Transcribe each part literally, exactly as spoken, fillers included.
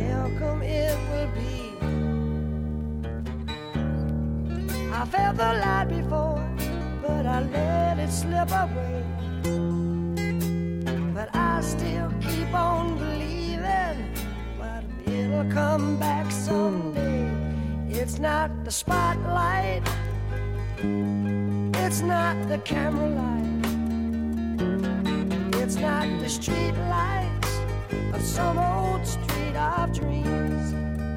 welcome it will be. I felt the light before, but I let it slip away. But I still keep on believing, but it'll come back someday. It's not the spotlight, it's not the camera light, it's not the street lights of some old street of dreams.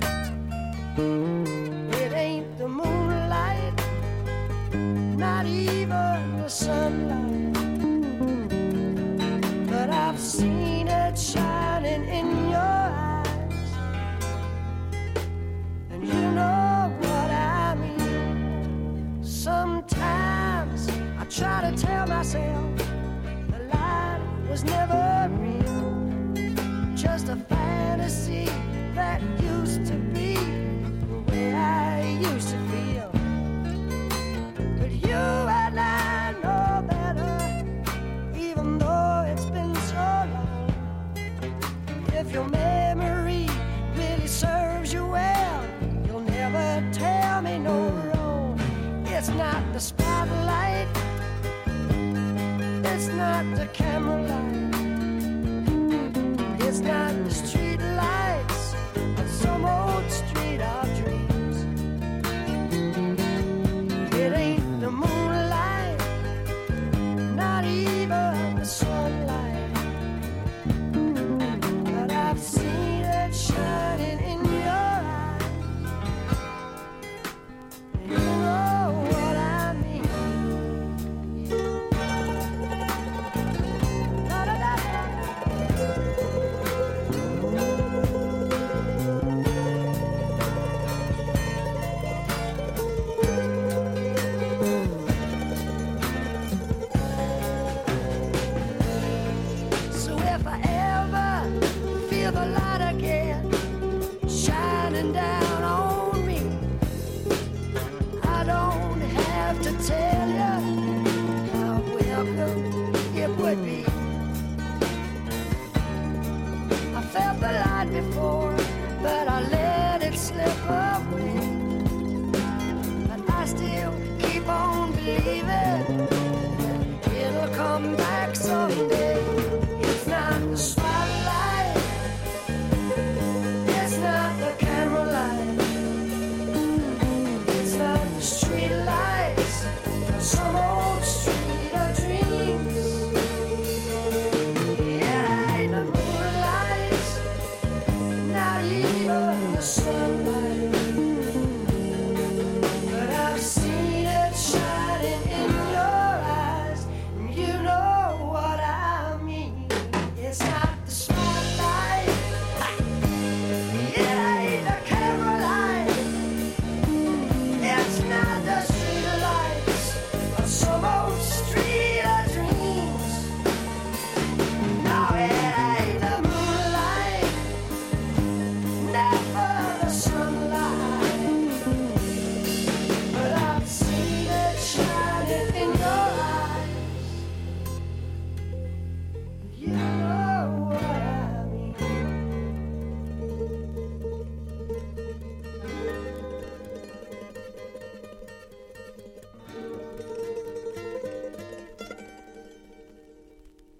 It ain't the moonlight, not even the sunlight, but I've seen it shining in your eyes, and you know what I mean. Sometimes I try to tell myself the light was never real, just a fantasy that used to be the way I used to feel. But you and I know better, even though it's been so long. If your memory really serves you well, you'll never tell me no wrong. It's not the spotlight, it's not the camera light, it's not the street